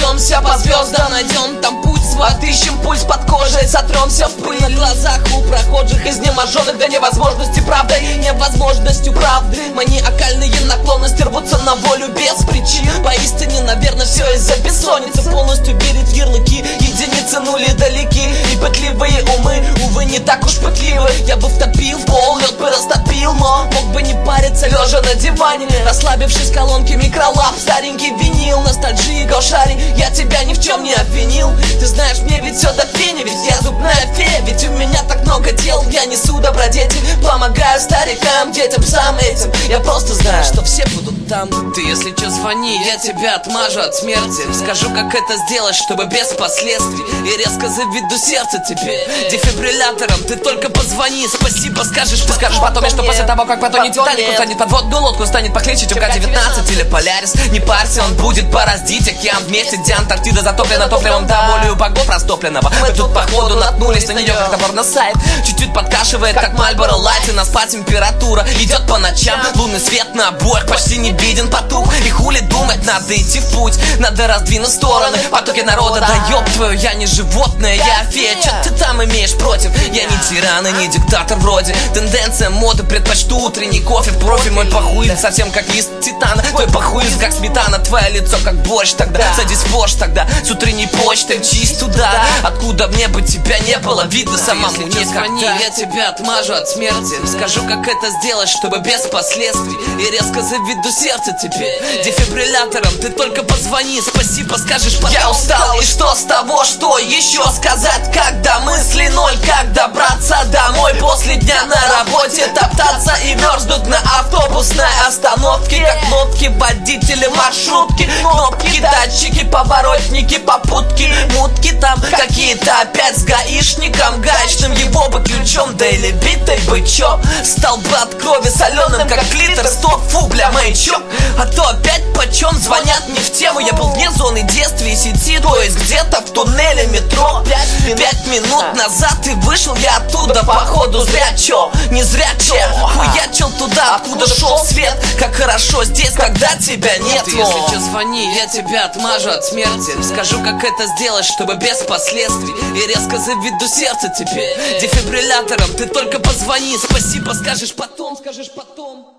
Пройдемся по звездам, найдем там путь свой, отыщем пульс под кожей, сотремся в пыль на глазах у прохожих, изнеможенных до невозможности правдой и невозможностью правды. Маниакальные наклонности рвутся на волю без причин. Поистине, наверное, все из-за бессонницы. Полностью берет ярлыки, единицы нули далеки. И пытливые умы, увы, не так уж пытливы. Я бы втопил пол, лед бы растопил, но мог бы не париться, лежа на диване, расслабившись колонки микролап, старенький винил, ностальжи, гошари. Я тебя ни в чем не обвинил. Ты знаешь, мне ведь все до фени, ведь я зубная фея. Ведь у меня так много дел, я несу добродетель, помогаю старикам, детям, сам этим. Я просто знаю, что все будут там. Ты, если че, звони, я тебя отмажу от смерти. Скажу, как это сделать, чтобы без последствий. И резко заведу сердце тебе дефибриллятором. Ты только позвони, спасибо скажешь. Ты скажешь потом, что после того, как потонет Титаник, устанет подводную лодку, станет покличить УК-19 или Полярис. Не парься, он будет бороздить океан вместе, где Антарктида затоплена топливом до волею богов растопленного. Мы тут походу наткнулись на нее, как набор на сайт. Чуть-чуть подкашивает, как Мальборо Лайт, и на спа температура идет по ночам. Лунный свет на обоих почти не виден, потух. И хули думать, надо идти в путь, надо раздвинуть стороны потоки народа. Да ёб твою, я не животное, я фея. Чё ты там имеешь против? Я не тиран и не диктатор вроде. Тенденция моды, предпочту утренний кофе в профиль. Мой похуй совсем как лист титана, твой похуй как сметана, твое лицо как борщ. Тогда садись в Порш, тогда с утренней почтой мчись туда, откуда мне бы тебя не было видно самому никогда. Я тебя отмажу от смерти, скажу, как это сделать, чтобы без последствий. И резко заведу сердце тебе дефибриллятором. Ты только позвони, спасибо скажешь потом. Я устал, и что с того, что еще сказать? Когда мысли ноль, как добраться домой после дня на работе, топтаться и мерзнуть на автобусной остановке, как кнопки водители маршрутки, кнопки, датчики, поворотники, попутки, мутки там какие-то опять с гаишником гаечным, его бы ключом, да или битой бычок. Стал бы от крови соленым, как клитор. Стоп, фу, бля, маячок. А то опять почем звонят не в тему. Я был вне зоны действия сети, то есть где-то в туннеле метро. 5 минут назад ты вышел, я оттуда походу зря чё, не зря че хуячил туда, откуда шел свет. Как хорошо здесь, когда тебя нет. Ты, если че, звони, я тебя отмажу от смерти. Скажу, как это сделать, чтобы без последствий. И резко заведу сердце тебе дефибриллятором. Ты только позвони, спасибо скажешь потом, скажешь потом.